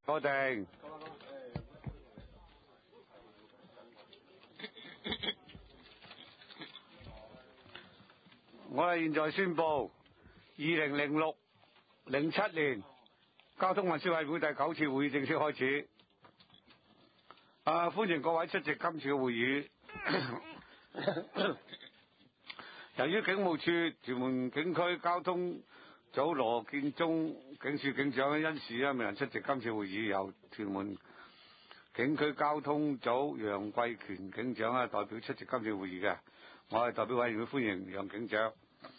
確定。我哋現在宣布2006-07年交通運輸委員會第9次會議正式開始。歡迎各位出席今次嘅會議。由於警務處屯門警區交通組羅建忠警署警長因事未能出席今次會議，由屯門警區交通組楊貴權警長代表出席今次會議嘅。我係代表委員會歡迎楊警長。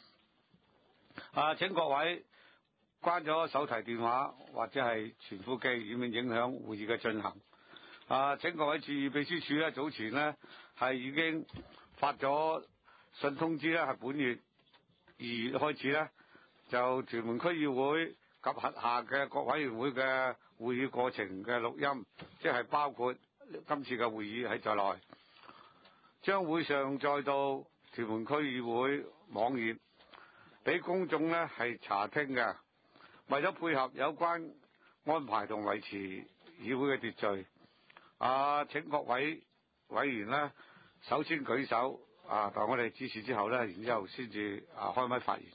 請各位關咗手提電話或者係傳呼機，以免影響會議嘅進行。請各位注意，秘書處早前係已經發咗信通知係本月2月開始就屯門區議會及轄下嘅各委員會嘅會議過程嘅錄音，即係包括今次嘅會議在內，將會上載到屯門區議會網頁，俾公眾係查聽嘅。為咗配合有關安排同維持議會嘅秩序，請各位委員首先舉手，但我哋指示之後然之後先至開麥發言。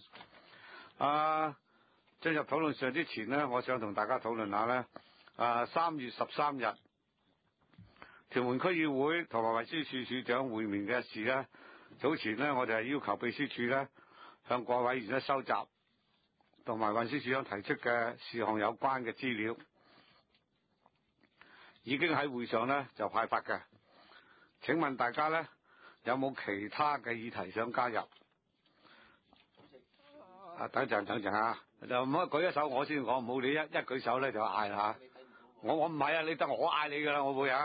進入討論上之前我想同大家討論下3月13日屯門區議會同埋運輸署署長會面嘅事早前我哋係要求秘書處向各位委員收集同埋運輸署長提出嘅事項有關嘅資料，已經喺會上就派發嘅。請問大家有冇其他嘅議題想加入？等陣就唔好舉一手我先講，唔好你一舉手就嗌啦。我唔係你得我嗌你噶啦，我會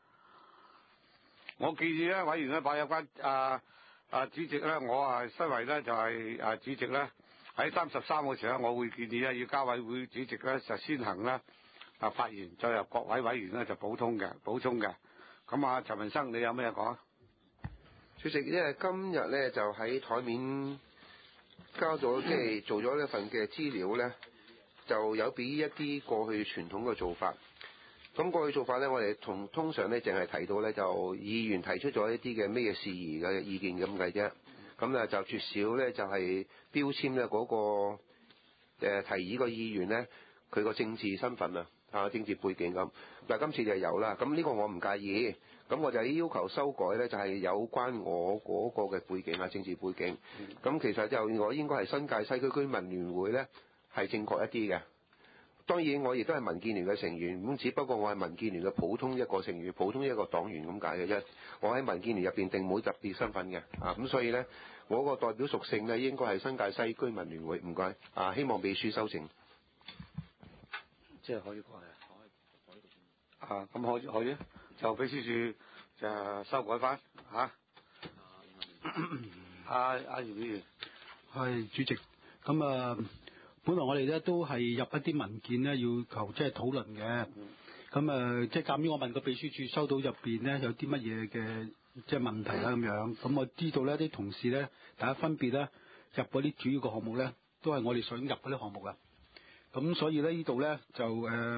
我建議委員把有關主席我身為就係主席喺33號時我會建議要交委會主席就先行發言，再由各位委員就補充嘅。咁陳文生你有咩講？ 主席，因為今日就喺台面交咗即係做咗一份嘅資料就有比一啲過去傳統嘅做法。咁過去做法我哋通常淨係提到就議員提出咗一啲嘅咩事宜嘅意見咁嘅啫。咁就絕少就係標籤嗰個提議個議員佢個政治身份政治背景咁。但今次就有啦。咁呢個我唔介意。咁我就要求修改就係有關我嗰個嘅背景政治背景。咁其實就我應該係新界西區居民聯會係正確一啲嘅。當然我亦都係民建聯嘅成員，咁只不過我係民建聯嘅普通一個成員，普通一個黨員咁解嘅啫。我喺民建聯入邊定冇特別身份嘅。咁所以我個代表屬性應該係新界西居民聯會。唔該。希望秘書修正。 即係可以講咁可以就秘書處就修改翻姚議員係主席。咁本來我哋都係入一啲文件要求即係討論嘅。咁即係鑑於我問個秘書處收到入邊有啲乜嘢嘅即係問題啦咁樣。咁我知道啲同事大家分別入嗰啲主要嘅項目都係我哋想入嗰啲項目啊。咁所以呢度就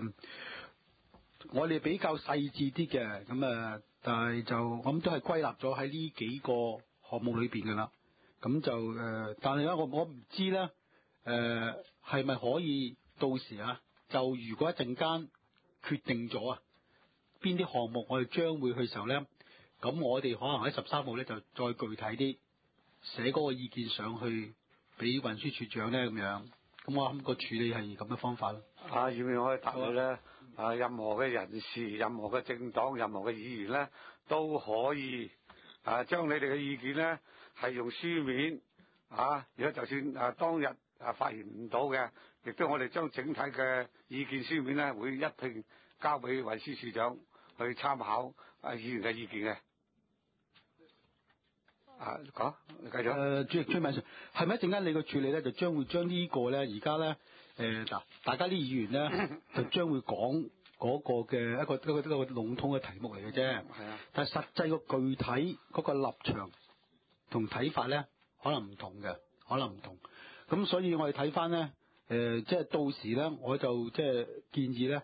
我哋比較細緻啲嘅。咁但係就我諗都係歸納咗喺呢幾個項目裏邊㗎啦。咁就但係我唔知係咪可以到時就如果一陣間決定咗邊啲項目我哋將會去時候咁我哋可能喺13號就再具體啲寫嗰個意見上去俾運輸署長咁樣。咁我諗個處理係咁嘅方法咯。 要唔要可以答佢任何嘅人士、任何嘅政黨、任何嘅議員都可以將你哋嘅意見係用書面如果就算當日發言唔到嘅，亦都我哋將整體嘅意見書面會一併交俾運輸署長去參考議員嘅意見嘅。講，你繼續。 主席追問係咪一陣間你個處理就將會將呢個而家大家啲議員就將會講嗰個嘅一個籠統嘅題目嚟嘅啫。 係啊。 但係實際個具體嗰個立場同睇法可能唔同嘅，咁所以我哋睇翻即係到時我就即係建議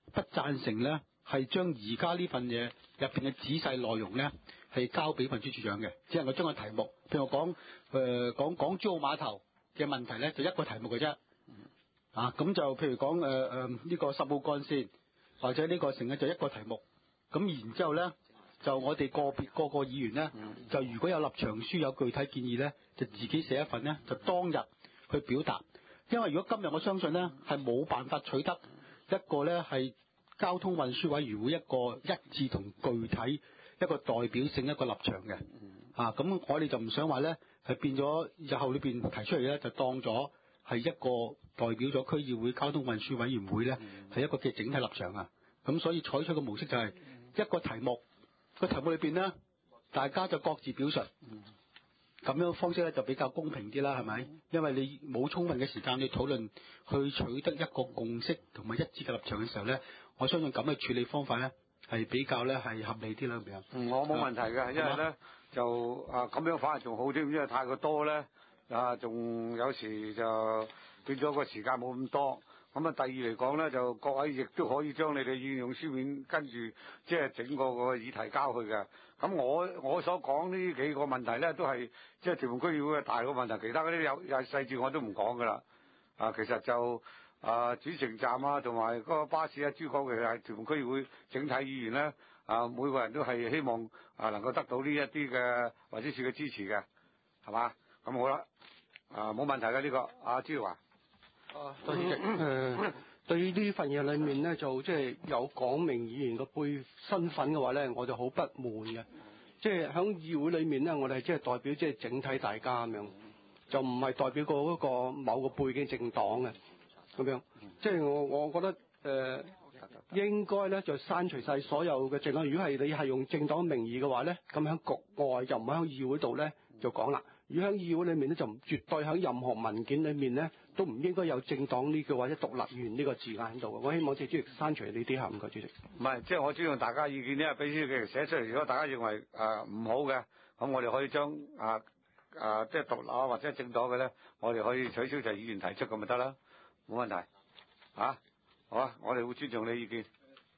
不贊成咧係將而家呢份嘢入邊嘅仔細內容咧係交俾運輸署長嘅，只能夠將個題目，譬如我講港珠澳碼頭嘅問題咧，就一個題目嘅啫。咁就譬如講呢個10號幹線或者呢個成日就一個題目。咁然之後咧，就我哋個議員咧，就如果有立場書有具體建議咧，就自己寫一份咧，就當日去表達。因為如果今日我相信咧係冇辦法取得一個咧係交通運輸委員會一個一致同具體一個代表性一個立場嘅。咁我哋就唔想話咧係變咗日後裏邊提出嚟咧就當咗係一個代表咗區議會交通運輸委員會咧係一個嘅整體立場啊。咁所以採取嘅模式就係一個題目，個題目裏邊咧大家就各自表述。咁樣方式咧就比較公平啲啦，係咪？因為你冇充分嘅時間去討論，去取得一個共識同埋一致嘅立場嘅時候咧，我相信咁嘅處理方法咧係比較咧係合理啲啦，咁樣。我冇問題嘅，因為咧就咁樣反而仲好啲，因為太過多咧仲有時就變咗個時間冇咁多。咁第二嚟講咧，就各位亦都可以將你哋意見用書面跟住即係整個議題交去嘅。咁我所講呢幾個問題咧，都係即係屯門區議會嘅大個問題，其他嗰啲有細節我都唔講噶啦。其實就主城站同埋嗰個巴士珠江其實係屯門區議會整體議員咧每個人都係希望能夠得到呢一啲嘅運輸署嘅支持嘅，係嘛？咁好啦，冇問題嘅呢個。朱耀華。 主席，對於呢份嘢裏面咧，就即係有講明議員嘅身份嘅話咧，我就好不滿嘅。即係喺議會裏面咧，我哋係即係代表即係整體大家咁樣，就唔係代表嗰個某個背景政黨嘅咁樣。即係我覺得應該咧就刪除晒所有嘅政黨。如果係你係用政黨名義嘅話咧，咁喺局外就唔喺議會度咧就講啦。如果喺議會裏面咧，就絕對喺任何文件裏面咧，都唔應該有政黨呢句或者獨立員呢個字眼喺度嘅。我希望即係主席刪除呢啲嚇，唔該主席。唔係，即係我尊重大家意見咧，俾書記寫出嚟。如果大家認為唔好嘅，咁我哋可以將即係獨立或者政黨嘅咧，我哋可以取消就係議員提出咁咪得啦，冇問題。好啊，我哋會尊重你意見。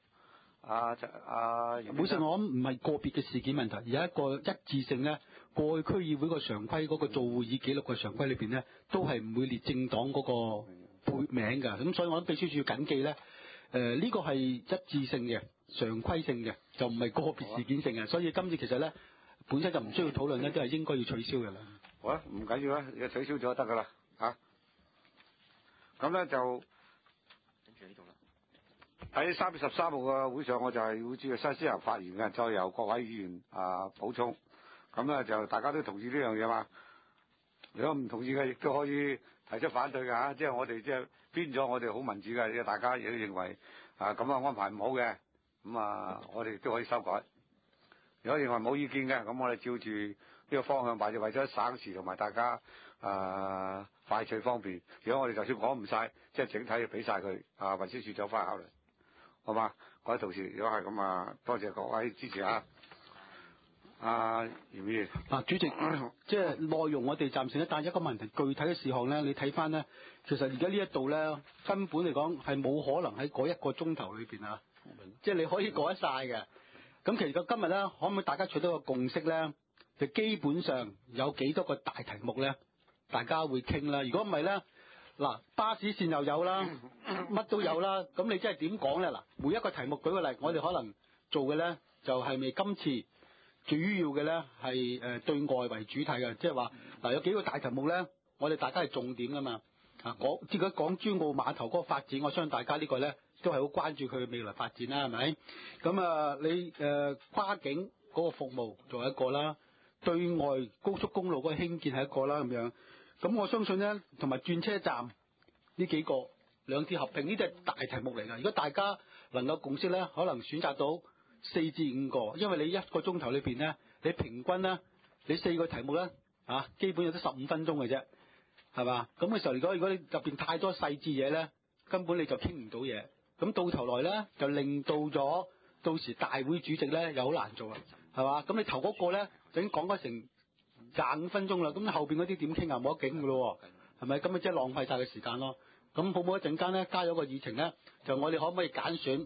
本身我諗唔係個別嘅事件問題，而係一個一致性咧。過去區議會個常規嗰個做會議記錄嘅常規裏邊咧，都係唔會列政黨嗰個背名㗎。咁所以我諗秘書處要緊記咧，呢個係一致性嘅、常規性嘅，就唔係個別事件性嘅。所以今次其實咧，本身就唔需要討論咧，都係應該要取消嘅啦。好啊，唔緊要啊，你取消咗就得㗎啦嚇。咁咧就跟住呢度啦。喺3月13號嘅會上，我就係會主要新思維發言嘅，再由各位議員補充。咁咧就大家都同意呢樣嘢嘛。如果唔同意嘅，亦都可以提出反對㗎。即係我哋即係編咗，我哋好民主嘅，大家亦都認為咁嘅安排唔好嘅，咁我哋都可以修改。如果認為冇意見嘅，咁我哋照住呢個方向，或者為咗省時同埋大家快脆方便。如果我哋就算講唔晒，即係整體就俾晒佢運輸署長翻去考慮，好嘛？各位同事，如果係咁多謝各位支持啊！袁議員，主席，即係內容我哋暫時咧，但係一個問題，具體嘅事項咧，你睇翻咧，其實而家呢一度咧，根本嚟講係冇可能喺嗰一個鐘頭裏邊即係你可以改晒嘅。咁其實今日咧，可唔可以大家取得個共識咧？就基本上有幾多個大題目咧，大家會傾啦。如果唔係咧，嗱，巴士線又有啦，乜都有啦，咁你真係點講咧？嗱，每一個題目舉個例，我哋可能做嘅咧，就係咪今次？主要嘅咧係對外為主體嘅，即係話有幾個大題目咧，我哋大家係重點噶嘛。至於港珠澳碼頭嗰個發展，我相信大家呢個咧都係好關注佢嘅未來發展啦，係咪？咁你跨境嗰個服務做一個啦，對外高速公路嗰個興建係一個啦，咁樣。咁我相信咧，同埋轉車站呢幾個兩鐵合併呢啲係大題目嚟㗎。如果大家能夠共識咧，可能選擇到4至5個，因為你一個鐘頭裏邊咧，你平均咧，你4個題目咧，基本有得15分鐘嘅啫，係嘛？咁嘅時候，如果你入邊太多細緻嘢咧，根本你就傾唔到嘢。咁到頭來咧，就令到時大會主席咧又好難做啦，係嘛？咁你頭嗰個咧，已經講咗成25分鐘啦，咁後邊嗰啲點傾啊？冇得傾㗎咯，係咪？咁咪即係浪費晒嘅時間咯。咁好唔好一陣間咧加咗個議程咧，就我哋可唔可以揀選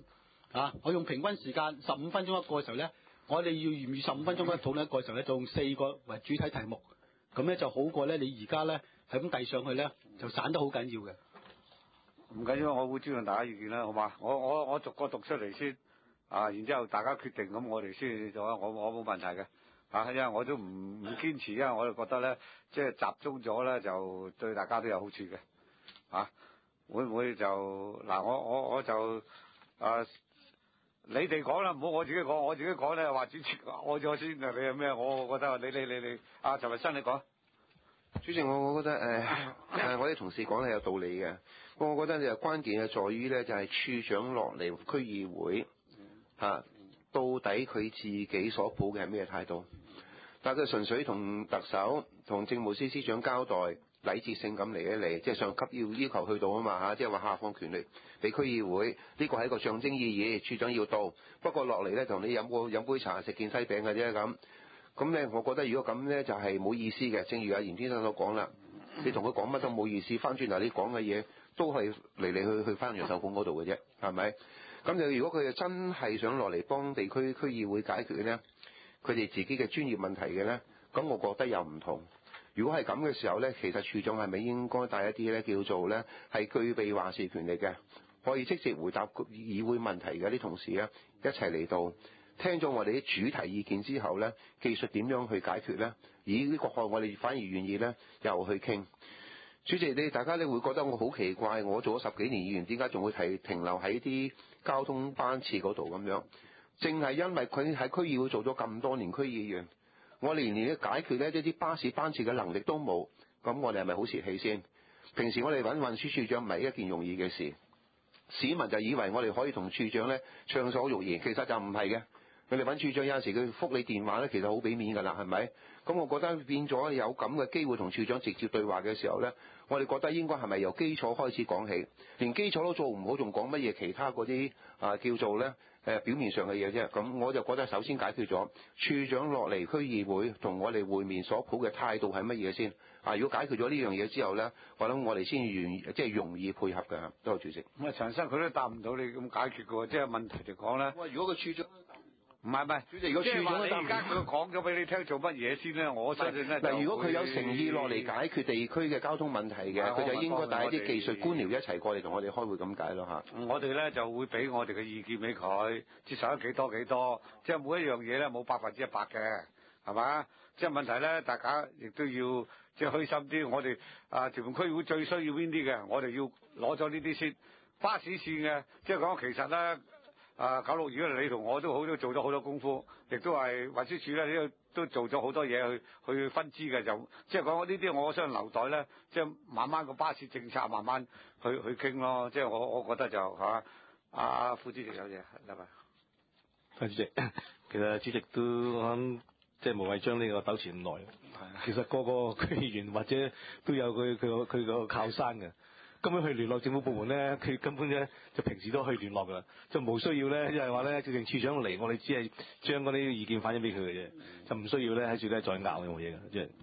我用平均時間15分鐘一個嘅時候咧，我哋要預15分鐘咧討論一個嘅時候咧，就用4個為主體題目，咁咧就好過咧你而家咧係咁遞上去咧，就散得好緊要嘅。 唔緊要，我會尊重大家意見啦，好嘛？我逐個讀出嚟先，然之後大家決定，咁我哋先做啊，我冇問題嘅，因為我都唔堅持，因為我就覺得咧，即係集中咗咧，就對大家都有好處嘅，會唔會就嗱？我就你哋講啦，唔好我自己講，我自己講咧話主席我咗先啊，你係咩？我覺得你陳文新你講。 主席，我覺得我啲同事講係有道理嘅。我覺得你關鍵嘅在於咧，就係處長落嚟區議會到底佢自己所抱嘅係咩態度？但係佢純粹同特首、同政務司司長交代，禮節性咁嚟一嚟，即係上級要求去到啊嘛，即係話下放權力俾區議會，呢個係一個象徵意義，處長要到。不過落嚟咧，同你飲杯茶、食件西餅嘅啫咁。咁咧，我覺得如果咁咧，就係冇意思嘅。正如阿嚴先生所講啦，你同佢講乜都冇意思，翻轉頭你講嘅嘢都係嚟去翻楊秀鳳嗰度嘅啫，係咪？咁就如果佢真係想落嚟幫地區區議會解決咧，佢哋自己嘅專業問題嘅咧，咁我覺得又唔同。如果係咁嘅時候咧，其實處長係咪應該帶一啲咧叫做咧係具備話事權力嘅，可以即時回答議會問題嘅啲同事啊，一齊嚟到。聽咗我哋啲主題意見之後呢，技術點樣去解決呢？呢個項我哋反而願意呢，又去傾。主席，大家會覺得我好奇怪，我做咗10幾年議員，點解仲會停留喺啲交通班次嗰度咁樣？正係因為佢喺區議會做咗咁多年區議員，我哋連解決呢啲巴士班次嘅能力都冇，咁我哋係咪好泄氣先？平時我哋揾運輸處長唔係一件容易嘅事，市民就以為我哋可以同處長呢暢所欲言，其實就唔係嘅。佢哋揾處長有陣時佢覆你電話咧，其實好俾面㗎啦，係咪？咁我覺得變咗有咁嘅機會同處長直接對話嘅時候咧，我哋覺得應該係咪由基礎開始講起？連基礎都做唔好，仲講乜嘢其他嗰啲叫做咧表面上嘅嘢啫？咁我就覺得首先解決咗處長落嚟區議會同我哋會面所抱嘅態度係乜嘢先？如果解決咗呢樣嘢之後咧，我諗我哋先即係容易配合㗎。多謝主席。 咁陳生佢都答唔到你咁解決嘅喎，即係問題就講咧。 喂，如果個處長唔係，主席，如果處長你而家佢講咗俾你聽做乜嘢先咧？我相信咧嗱，如果佢有誠意落嚟解決地區嘅交通問題嘅，佢就應該帶啲技術官僚一齊過嚟同我哋開會咁解咯嚇。 我哋咧就會俾我哋嘅意見俾佢，接受得幾多，即係每一樣嘢咧冇100%嘅，係嘛？即係問題咧，大家亦都要即係虛心啲。我哋屯門區會最需要邊啲嘅，我哋要攞咗呢啲先。巴士線嘅，即係講其實咧。96如果你同我都做咗好多功夫，亦都係運輸署咧都做咗好多嘢去分支嘅，就即係講呢啲我相信留待咧，即係慢慢個巴士政策慢慢去傾咯。即係我覺得就係嘛，副主席有嘢係咪？ 主席，其實主席都我諗即係無謂將呢個糾纏咁耐。其實個個區議員或者都有佢個靠山嘅。根本去聯絡政府部門咧，佢根本咧就平時都去聯絡噶啦，就冇需要咧，因為話咧直情處長嚟，我哋只係將嗰啲意見反映俾佢嘅啫，就唔需要咧喺處咧再拗任何嘢嘅，即係。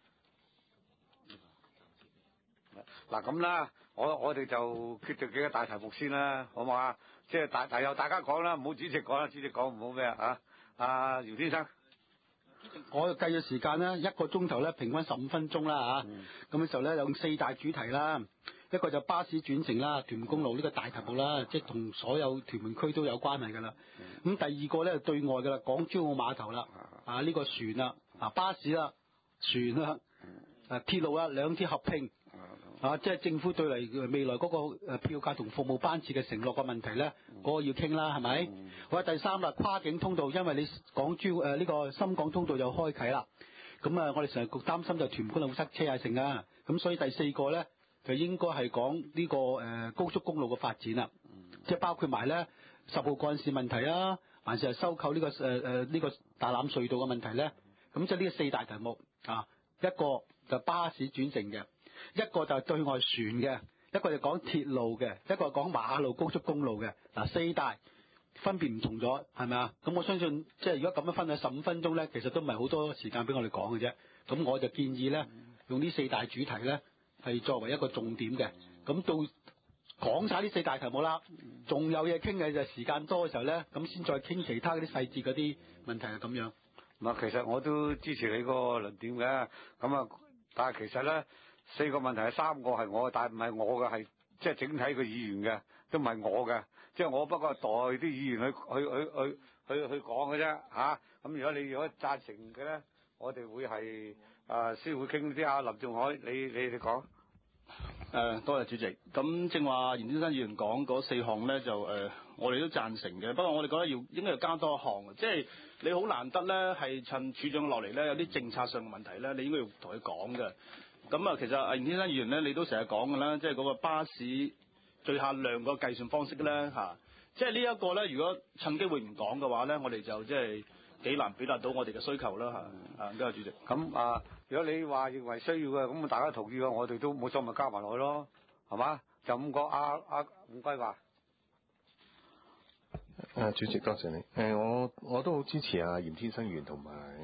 嗱咁啦，我哋就決定幾個大題目先啦，好唔好啊？即係由大家講啦，唔好主席講啦，主席講唔好咩啊？姚先生。 我計嘅時間咧，1個鐘頭咧，平均15分鐘啦嚇。咁嘅時候咧，有4大主題啦，一個就巴士轉乘啦，屯門公路呢個大題目啦，即係同所有屯門區都有關係㗎啦。咁第二個咧對外㗎啦，港珠澳碼頭啦，呢個船啦，巴士啦，船啦，鐵路啦，兩鐵合併。即係政府對嚟未來嗰個票價同服務班次嘅承諾嘅問題咧，嗰個要傾啦，係咪？好，第三啦，跨境通道，因為你港珠呢個深港通道又開啟啦，咁我哋成日擔心就屯門公路會塞車啊成啊，咁所以第4個咧就應該係講呢個高速公路嘅發展啦，即係包括埋咧10號幹線問題啊，還是係收購呢個大欖隧道嘅問題咧，咁即係呢4大題目一個就巴士轉乘嘅。一個就係對外船嘅，一個就講鐵路嘅，一個講馬路高速公路嘅。4大分別唔同咗，係咪啊？咁我相信即係如果咁樣分喺15分鐘咧，其實都唔係好多時間俾我哋講嘅啫。咁我就建議咧，用呢4大主題咧係作為一個重點嘅。咁到講晒呢4大題目啦，仲有嘢傾嘅就時間多嘅時候咧，咁先再傾其他嗰啲細節嗰啲問題係咁樣。 其實我都支持你個論點嘅，咁啊，但係其實咧4個問題係3個係我嘅，但係唔係我嘅，係即係整體嘅議員嘅，都唔係我嘅，即係我不過係代啲議員去講嘅啫嚇。咁如果贊成嘅咧，我哋會係先會傾啲啊。林仲海，你講。 多謝主席。咁正話嚴先生議員講嗰4項咧，就我哋都贊成嘅。不過我哋覺得應該要加多一項，即係你好難得咧，係趁處長落嚟咧，有啲政策上嘅問題咧，你應該要同佢講嘅。咁啊，其實嚴先生議員咧，你都成日講嘅啦，即係嗰個巴士載客量個計算方式咧嚇，即係呢一個咧，如果趁機會唔講嘅話咧，我哋就即係幾難表達到我哋嘅需求啦嚇。多謝主席。 咁如果你話認為需要嘅，咁大家同意嘅，我哋都冇錯咪加埋落去咯，係嘛？就5個。伍圭華。 主席多謝你。我都好支持嚴天生議員同埋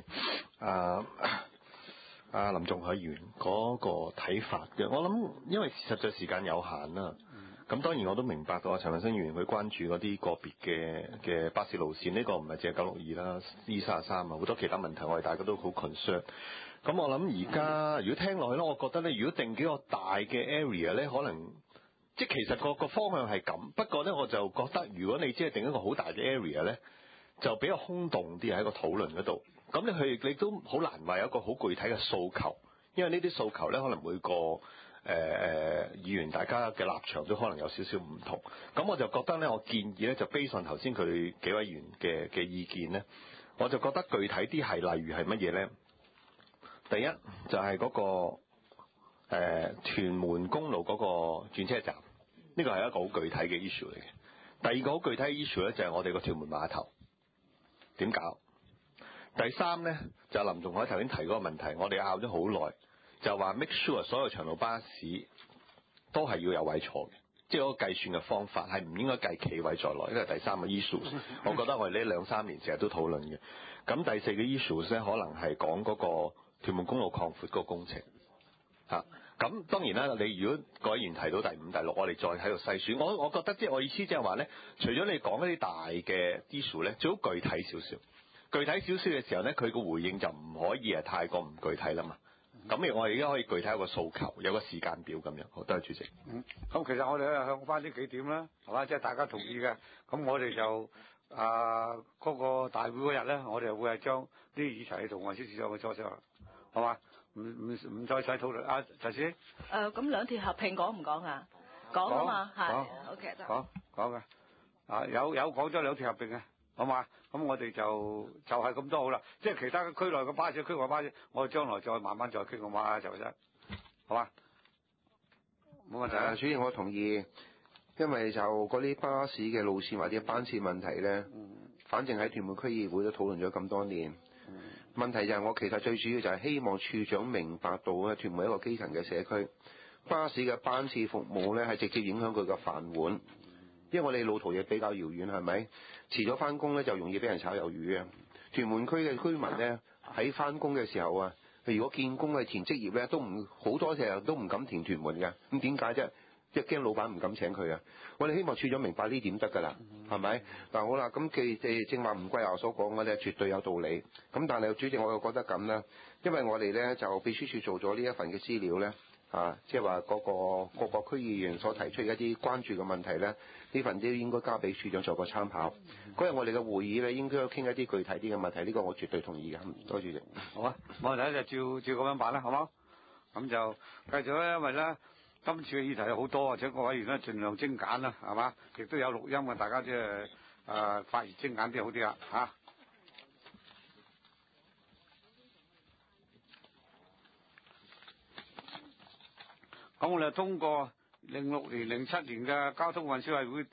林仲海議員嗰個睇法嘅。我諗因為實在時間有限啦。咁當然我都明白到陳文生議員佢關注嗰啲個別嘅巴士路線，呢個唔係淨係962啦，E33啊，好多其他問題我哋大家都好 concern。咁我諗而家如果聽落去咧，我覺得咧，如果定幾個大嘅 area 咧，可能即係其實個方向係咁。不過咧，我就覺得如果你即係定一個好大嘅 area 咧，就比較空洞啲喺個討論嗰度。咁你都好難話有一個好具體嘅訴求，因為呢啲訴求咧，可能每個議員大家嘅立場都可能有少少唔同。咁我就覺得咧，我建議咧就based on頭先佢幾位議員嘅意見咧，我就覺得具體啲係例如係乜嘢咧？第一就係嗰個屯門公路嗰個轉車站，呢個係一個好具體嘅 issue 嚟嘅。第二個好具體嘅 issue 咧就係我哋個屯門碼頭點搞？第三咧就係林仲海頭先提嗰個問題，我哋拗咗好耐，就話 make sure 所有長路巴士都係要有位坐嘅，即係嗰個計算嘅方法係唔應該計企位在內，呢個係第三個 issue。我覺得我哋呢2-3年成日都討論嘅。咁第4個 issue 咧，可能係講嗰個屯門公路擴闊嗰個工程嚇。咁當然啦，你如果各位議員提到第5、第6，我哋再喺度篩選。我覺得即係我意思即係話咧，除咗你講一啲大嘅 issue 咧，最好具體少少。具體少少嘅時候咧，佢個回應就唔可以係太過唔具體啦嘛。咁我哋而家可以具體有個訴求，有個時間表咁樣。好，多謝主席。 咁其實我哋向翻呢幾點啦，係嘛？即係大家同意嘅。咁我哋就嗰個大會嗰日咧，我哋會係將啲議題同運輸署長去磋商，係嘛？唔再使討論。陳師。 咁2鐵合併講唔講啊？講啊嘛，係。OK 得。 講嘅。有講咗2鐵合併嘅，好嘛？咁我哋就係咁多好啦。即係其他區內嘅巴士、區外巴士，我哋將來再慢慢再傾個嘛就啫，好嘛？冇問題。 主席我同意，因為就嗰啲巴士嘅路線或者班次問題咧，反正喺屯門區議會都討論咗咁多年。問題就係我其實最主要就係希望處長明白到咧，屯門一個基層嘅社區，巴士嘅班次服務咧係直接影響佢嘅飯碗。因為我哋路途亦比較遙遠，係咪？遲咗翻工咧就容易俾人炒魷魚啊！屯門區嘅居民咧喺翻工嘅時候啊，如果見工係填職業咧，都唔好多時候都唔敢填屯門嘅。咁點解啫？即係驚老闆唔敢請佢啊！我哋希望處長明白呢點得㗎啦，係咪？嗱好啦，咁正話伍圭華所講嘅咧，絕對有道理。咁但係主席我又覺得咁啦，因為我哋咧就秘書處做咗呢一份嘅資料咧。即係話各個區議員所提出一啲關注嘅問題咧，呢份都應該交俾處長做個參考。嗰日我哋嘅會議咧，應該傾一啲具體啲嘅問題，呢個我絕對同意嘅。多謝主席。 好啊，冇問題就照咁樣辦啦，好冇？咁就繼續咧，因為咧今次嘅議題有好多，請各位議員咧盡量精簡啦，係嘛？亦都有錄音嘅，大家即係發言精簡啲好啲啦，嚇。咁我哋通過06年、07年嘅交通運輸委員會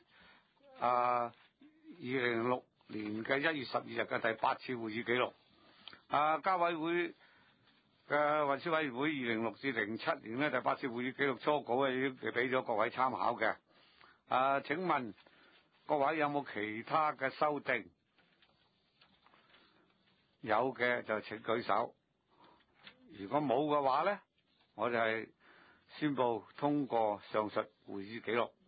2006年嘅1月12日嘅第8次會議記錄。交委會嘅運輸委員會2006至07年咧第8次會議記錄初稿已經俾咗各位參考嘅。請問各位有冇其他嘅修訂？有嘅就請舉手。如果冇嘅話咧，我哋係宣布通過上述會議記錄。